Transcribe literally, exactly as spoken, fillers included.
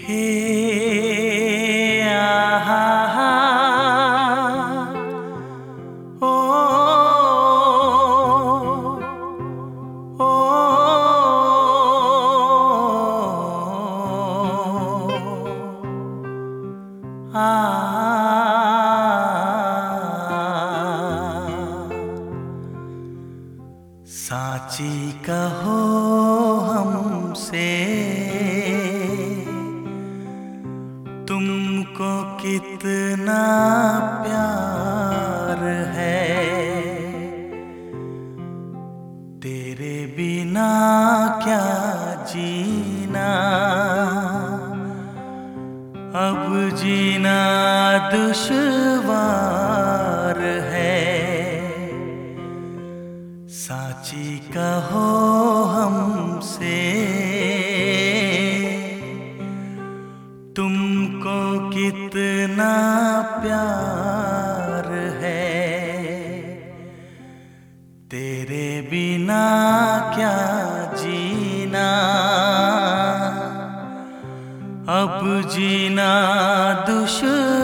हे आहा हा, ओ, ओ, आ, साची कहो हमसे तुमको कितना प्यार है, तेरे बिना क्या जीना, अब जीना दुश्वार है। साची कहो हमसे तुमको कितना प्यार है, तेरे बिना क्या जीना, अब जीना दुश्वार